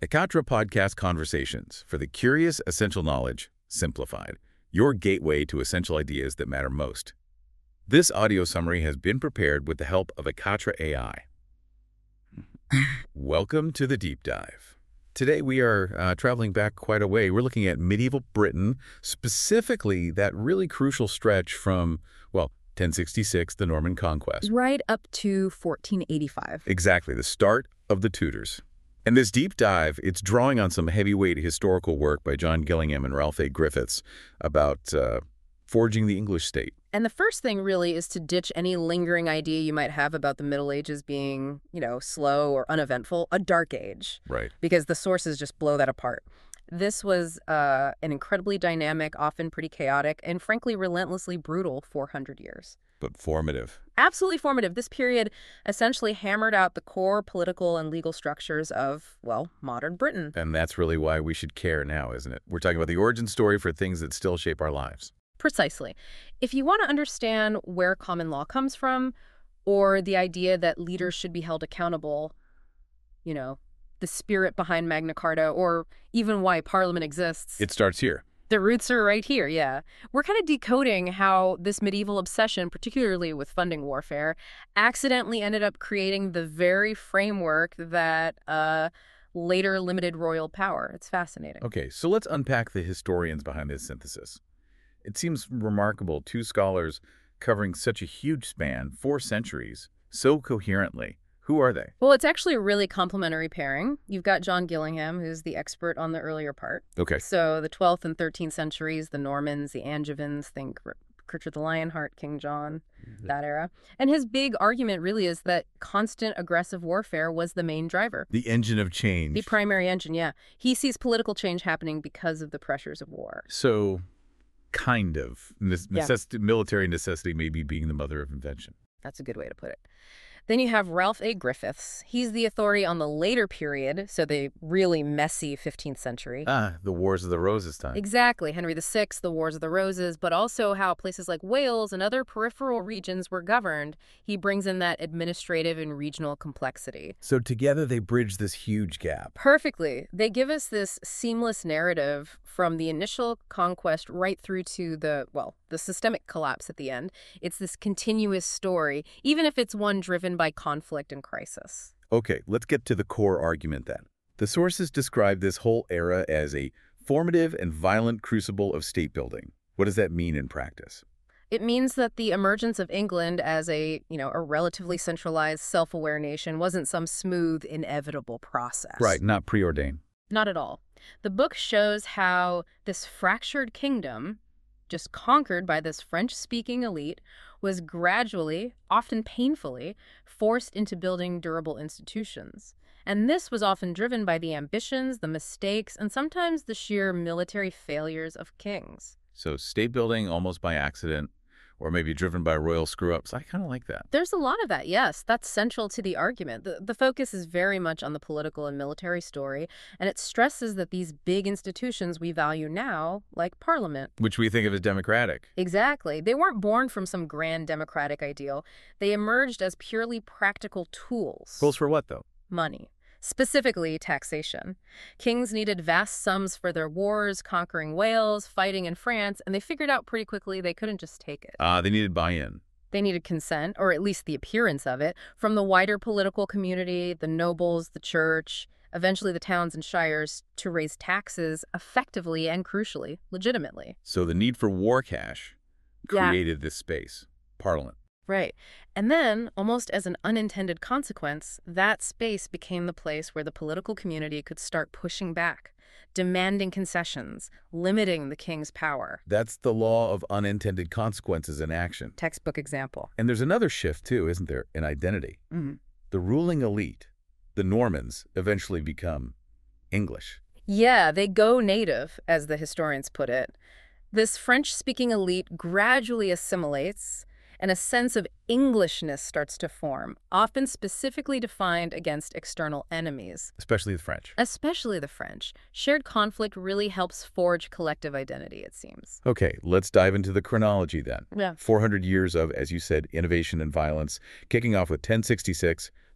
Ekatra Podcast Conversations for the curious essential knowledge, simplified. Your gateway to essential ideas that matter most. This audio summary has been prepared with the help of Ekatra AI. Welcome to the deep dive. Today we are traveling back quite a way. We're looking at medieval Britain, specifically that really crucial stretch from, well, 1066, the Norman Conquest. Right up to 1485. Exactly, the start of the Tudors. And this deep dive, it's drawing on some heavyweight historical work by John Gillingham and Ralph A. Griffiths about forging the English state. And the first thing really is to ditch any lingering idea you might have about the Middle Ages being, slow or uneventful, a dark age. Right. Because the sources just blow that apart. This was an incredibly dynamic, often pretty chaotic, and frankly relentlessly brutal 400 years. But formative. Absolutely formative. This period essentially hammered out the core political and legal structures of, modern Britain. And that's really why we should care now, isn't it? We're talking about the origin story for things that still shape our lives. Precisely. If you want to understand where common law comes from, or the idea that leaders should be held accountable, the spirit behind Magna Carta, or even why Parliament exists. It starts here. The roots are right here, yeah. We're kind of decoding how this medieval obsession, particularly with funding warfare, accidentally ended up creating the very framework that later limited royal power. It's fascinating. Okay, so let's unpack the historians behind this synthesis. It seems remarkable, two scholars covering such a huge span, 4 centuries, so coherently. Who are they? Well, it's actually a really complementary pairing. You've got John Gillingham, who's the expert on the earlier part. Okay. So the 12th and 13th centuries, the Normans, the Angevins, think Richard the Lionheart, King John, that era. And his big argument really is that constant aggressive warfare was the main driver. The engine of change. The primary engine, yeah. He sees political change happening because of the pressures of war. So, kind of. Military necessity maybe being the mother of invention. That's a good way to put it. Then you have Ralph A. Griffiths. He's the authority on the later period, so the really messy 15th century. The Wars of the Roses time. Exactly. Henry VI, the Wars of the Roses, but also how places like Wales and other peripheral regions were governed. He brings in that administrative and regional complexity. So together they bridge this huge gap. Perfectly. They give us this seamless narrative from the initial conquest right through to the systemic collapse at the end. It's this continuous story, even if it's one driven by conflict and crisis. Okay, let's get to the core argument then. The sources describe this whole era as a formative and violent crucible of state building. What does that mean in practice? It means that the emergence of England as a relatively centralized, self-aware nation wasn't some smooth, inevitable process. Right, not preordained. Not at all. The book shows how this fractured kingdom, just conquered by this French-speaking elite, was gradually, often painfully, forced into building durable institutions. And this was often driven by the ambitions, the mistakes, and sometimes the sheer military failures of kings. So state building almost by accident, or maybe driven by royal screw-ups. I kind of like that. There's a lot of that, yes. That's central to the argument. The focus is very much on the political and military story, and it stresses that these big institutions we value now, like Parliament, which we think of as democratic. Exactly. They weren't born from some grand democratic ideal. They emerged as purely practical tools. Tools for what, though? Money. Specifically, taxation. Kings needed vast sums for their wars, conquering Wales, fighting in France, and they figured out pretty quickly they couldn't just take it. They needed buy-in. They needed consent, or at least the appearance of it, from the wider political community, the nobles, the church, eventually the towns and shires, to raise taxes effectively and crucially, legitimately. So the need for war cash created this space, Parliament. Right. And then, almost as an unintended consequence, that space became the place where the political community could start pushing back, demanding concessions, limiting the king's power. That's the law of unintended consequences in action. Textbook example. And there's another shift, too, isn't there, in identity? Mm-hmm. The ruling elite, the Normans, eventually become English. Yeah, they go native, as the historians put it. This French-speaking elite gradually assimilates, and a sense of Englishness starts to form, often specifically defined against external enemies. Especially the French. Especially the French. Shared conflict really helps forge collective identity, it seems. Okay, let's dive into the chronology then. Yeah. 400 years of, as you said, innovation and violence, kicking off with 1066,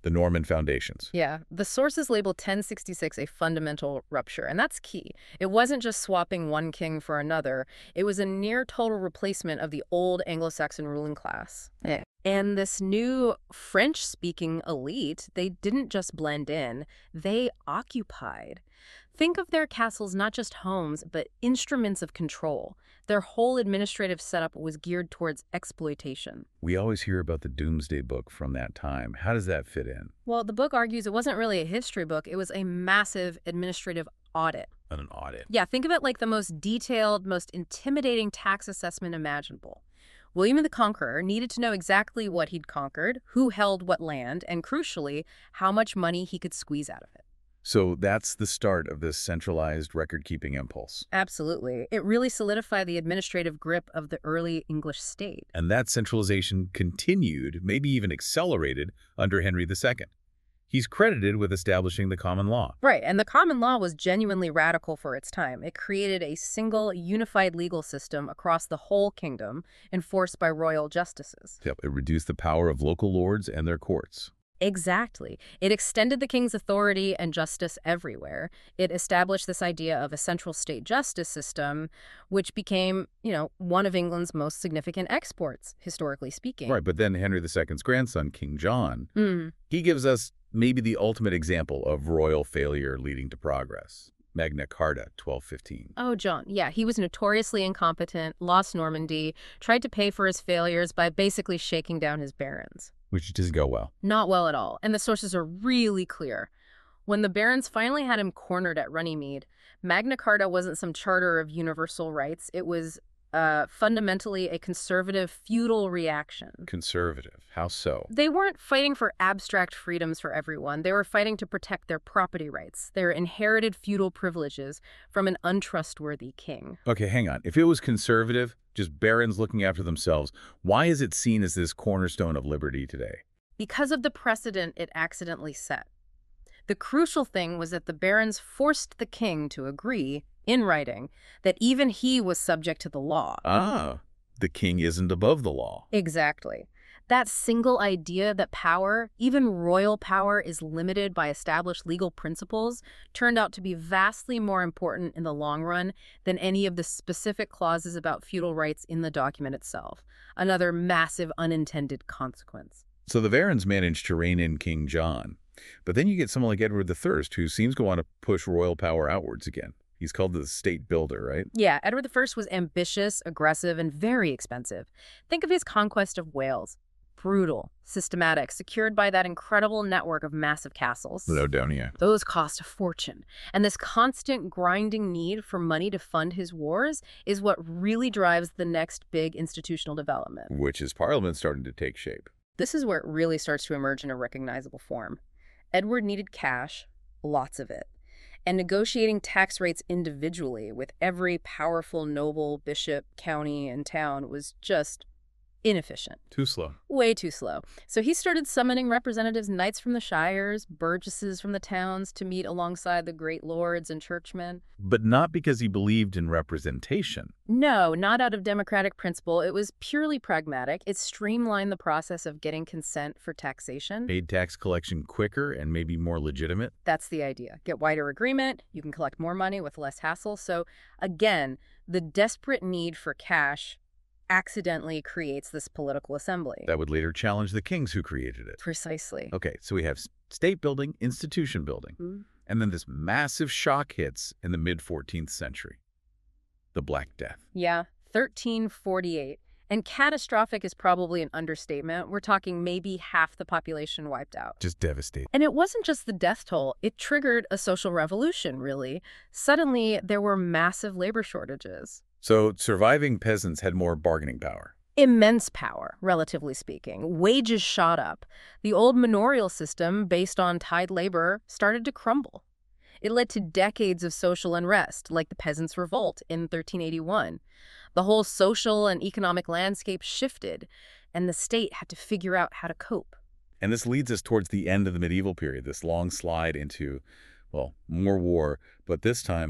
the Norman foundations. Yeah, the sources label 1066 a fundamental rupture, and that's key. It wasn't just swapping one king for another, it was a near total replacement of the old Anglo-Saxon ruling class. Yeah. And this new French-speaking elite, they didn't just blend in, they occupied. Think of their castles not just homes, but instruments of control. Their whole administrative setup was geared towards exploitation. We always hear about the Doomsday Book from that time. How does that fit in? Well, the book argues it wasn't really a history book, it was a massive administrative audit. An audit. Yeah, think of it like the most detailed, most intimidating tax assessment imaginable. William the Conqueror needed to know exactly what he'd conquered, who held what land, and crucially, how much money he could squeeze out of it. So that's the start of this centralized record-keeping impulse. Absolutely. It really solidified the administrative grip of the early English state. And that centralization continued, maybe even accelerated, under Henry II. He's credited with establishing the common law. Right, and the common law was genuinely radical for its time. It created a single, unified legal system across the whole kingdom, enforced by royal justices. Yep, it reduced the power of local lords and their courts. Exactly. It extended the king's authority and justice everywhere. It established this idea of a central state justice system, which became, one of England's most significant exports, historically speaking. Right, but then Henry II's grandson, King John, Mm. he gives us maybe the ultimate example of royal failure leading to progress. Magna Carta, 1215. Oh, John. Yeah, he was notoriously incompetent, lost Normandy, tried to pay for his failures by basically shaking down his barons. Which doesn't go well. Not well at all, and the sources are really clear. When the barons finally had him cornered at Runnymede, Magna Carta wasn't some charter of universal rights. It was fundamentally a conservative feudal reaction. Conservative. How so? They weren't fighting for abstract freedoms for everyone. They were fighting to protect their property rights, their inherited feudal privileges from an untrustworthy king. Okay, hang on. If it was conservative, just barons looking after themselves, why is it seen as this cornerstone of liberty today? Because of the precedent it accidentally set. The crucial thing was that the barons forced the king to agree, in writing, that even he was subject to the law. Ah, the king isn't above the law. Exactly. That single idea that power, even royal power, is limited by established legal principles turned out to be vastly more important in the long run than any of the specific clauses about feudal rights in the document itself. Another massive unintended consequence. So the barons managed to rein in King John. But then you get someone like Edward I, who seems to want to push royal power outwards again. He's called the state builder, right? Yeah, Edward I was ambitious, aggressive, and very expensive. Think of his conquest of Wales. Brutal, systematic, secured by that incredible network of massive castles. Ladonia. Those cost a fortune. And this constant grinding need for money to fund his wars is what really drives the next big institutional development. Which is Parliament starting to take shape. This is where it really starts to emerge in a recognizable form. Edward needed cash, lots of it. And negotiating tax rates individually with every powerful noble, bishop, county, and town was just inefficient. Too slow. Way too slow. So he started summoning representatives, knights from the shires, burgesses from the towns to meet alongside the great lords and churchmen. But not because he believed in representation. No, not out of democratic principle. It was purely pragmatic. It streamlined the process of getting consent for taxation. Made tax collection quicker and maybe more legitimate. That's the idea. Get wider agreement, you can collect more money with less hassle. So again, the desperate need for cash accidentally creates this political assembly. That would later challenge the kings who created it. Precisely. Okay, so we have state building, institution building, and then this massive shock hits in the mid-14th century. The Black Death. Yeah, 1348. And catastrophic is probably an understatement. We're talking maybe half the population wiped out. Just devastating. And it wasn't just the death toll. It triggered a social revolution, really. Suddenly, there were massive labor shortages. So surviving peasants had more bargaining power. Immense power, relatively speaking. Wages shot up. The old manorial system, based on tied labor, started to crumble. It led to decades of social unrest, like the Peasants' Revolt in 1381. The whole social and economic landscape shifted, and the state had to figure out how to cope. And this leads us towards the end of the medieval period, this long slide into, well, more war, but this time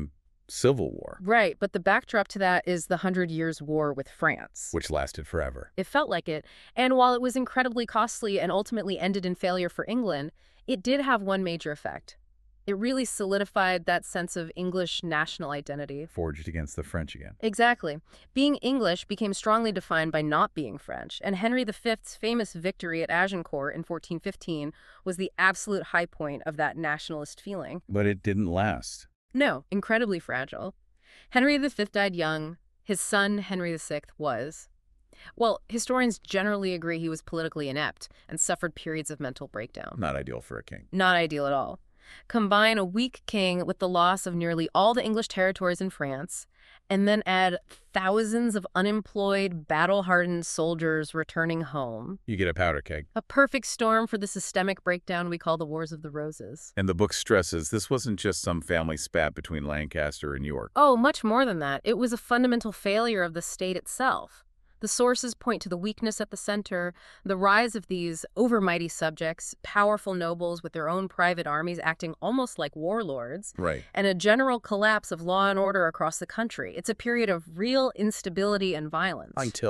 civil war, Right, but the backdrop to that is the Hundred Years' War with France. which lasted forever. It felt like it, and while it was incredibly costly and ultimately ended in failure for England, it did have one major effect. It really solidified that sense of English national identity. Forged against the French again. Exactly. Being English became strongly defined by not being French, and Henry V's famous victory at Agincourt in 1415 was the absolute high point of that nationalist feeling. But it didn't last. No, incredibly fragile. Henry V died young. His son, Henry VI, was. Well, historians generally agree he was politically inept and suffered periods of mental breakdown. Not ideal for a king. Not ideal at all. Combine a weak king with the loss of nearly all the English territories in France, and then add thousands of unemployed, battle-hardened soldiers returning home. You get a powder keg. A perfect storm for the systemic breakdown we call the Wars of the Roses. And the book stresses this wasn't just some family spat between Lancaster and York. Oh, much more than that. It was a fundamental failure of the state itself. The sources point to the weakness at the center, the rise of these overmighty subjects, powerful nobles with their own private armies acting almost like warlords, Right. and a general collapse of law and order across the country. It's a period of real instability and violence.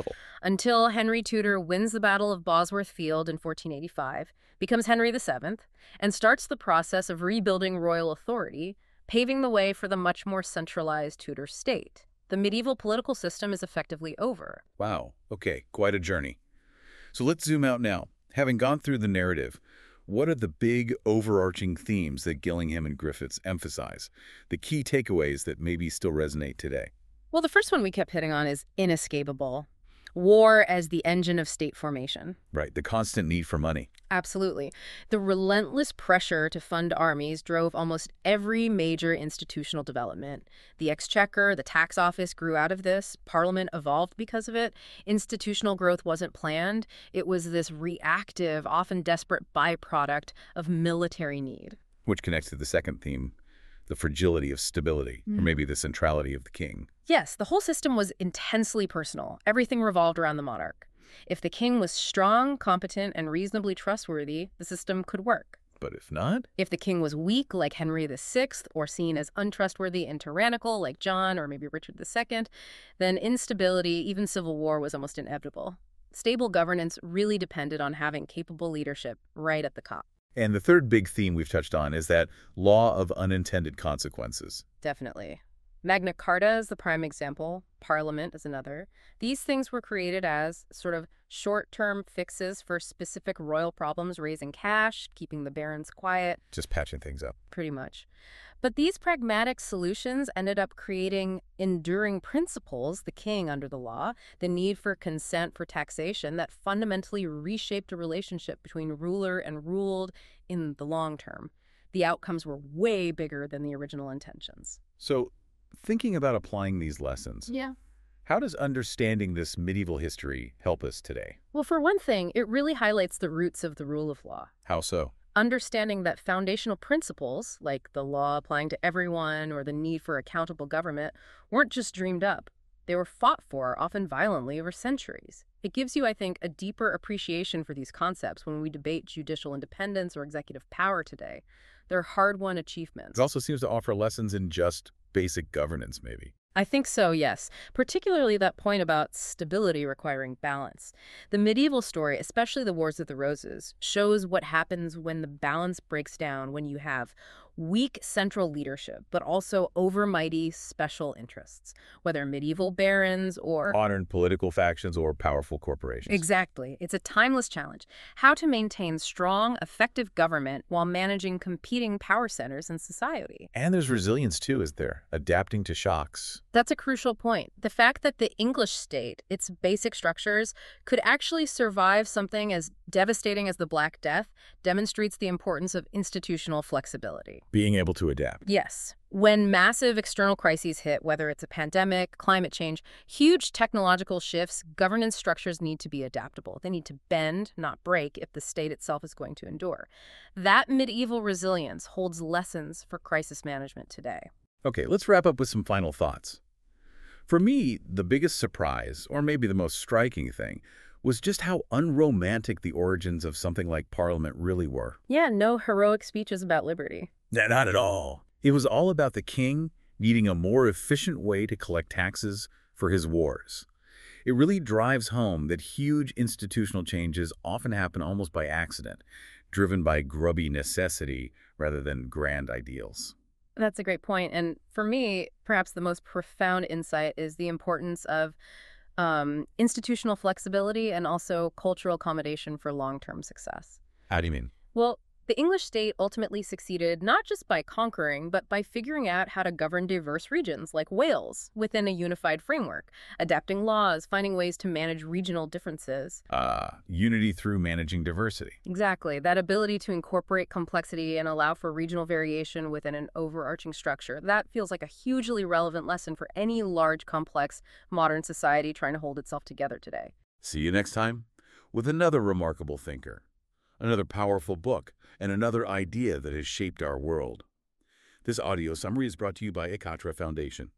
Until Henry Tudor wins the Battle of Bosworth Field in 1485, becomes Henry VII, and starts the process of rebuilding royal authority, paving the way for the much more centralized Tudor state. The medieval political system is effectively over. Wow. Okay, quite a journey. So let's zoom out now. Having gone through the narrative, what are the big overarching themes that Gillingham and Griffiths emphasize? The key takeaways that maybe still resonate today? Well, the first one we kept hitting on is inescapable. War as the engine of state formation. Right, the constant need for money. Absolutely. The relentless pressure to fund armies drove almost every major institutional development. The exchequer, the tax office grew out of this. Parliament evolved because of it. Institutional growth wasn't planned. It was this reactive, often desperate byproduct of military need. Which connects to the second theme, the fragility of stability, or maybe the centrality of the king. Yes, the whole system was intensely personal. Everything revolved around the monarch. If the king was strong, competent, and reasonably trustworthy, the system could work. But if not? If the king was weak, like Henry VI, or seen as untrustworthy and tyrannical, like John or maybe Richard II, then instability, even civil war, was almost inevitable. Stable governance really depended on having capable leadership right at the top. And the third big theme we've touched on is that law of unintended consequences. Definitely. Magna Carta is the prime example. Parliament is another. These things were created as sort of short-term fixes for specific royal problems, raising cash, keeping the barons quiet. Just patching things up. Pretty much. But these pragmatic solutions ended up creating enduring principles, the king under the law, the need for consent for taxation that fundamentally reshaped a relationship between ruler and ruled in the long term. The outcomes were way bigger than the original intentions. So, thinking about applying these lessons, how does understanding this medieval history help us today? Well, for one thing, it really highlights the roots of the rule of law. How so? Understanding that foundational principles, like the law applying to everyone or the need for accountable government, weren't just dreamed up. They were fought for, often violently, over centuries. It gives you, I think, a deeper appreciation for these concepts when we debate judicial independence or executive power today. They're hard-won achievements. It also seems to offer lessons in just basic governance, maybe. I think so, yes. Particularly that point about stability requiring balance. The medieval story, especially the Wars of the Roses, shows what happens when the balance breaks down, when you have weak central leadership, but also overmighty special interests, whether medieval barons or... Modern political factions or powerful corporations. Exactly. It's a timeless challenge. How to maintain strong, effective government while managing competing power centers in society. And there's resilience, too, is there? Adapting to shocks. That's a crucial point. The fact that the English state, its basic structures, could actually survive something as devastating as the Black Death demonstrates the importance of institutional flexibility. Being able to adapt. Yes. When massive external crises hit, whether it's a pandemic, climate change, huge technological shifts, governance structures need to be adaptable. They need to bend, not break, if the state itself is going to endure. That medieval resilience holds lessons for crisis management today. Okay, let's wrap up with some final thoughts. For me, the biggest surprise, or maybe the most striking thing, was just how unromantic the origins of something like Parliament really were. Yeah, no heroic speeches about liberty. Not at all. It was all about the king needing a more efficient way to collect taxes for his wars. It really drives home that huge institutional changes often happen almost by accident, driven by grubby necessity rather than grand ideals. That's a great point. And for me, perhaps the most profound insight is the importance of institutional flexibility and also cultural accommodation for long-term success. How do you mean? Well, the English state ultimately succeeded not just by conquering, but by figuring out how to govern diverse regions like Wales within a unified framework, adapting laws, finding ways to manage regional differences. Unity through managing diversity. Exactly, that ability to incorporate complexity and allow for regional variation within an overarching structure. That feels like a hugely relevant lesson for any large, complex, modern society trying to hold itself together today. See you next time with another remarkable thinker, another powerful book, and another idea that has shaped our world. This audio summary is brought to you by Ekatra Foundation.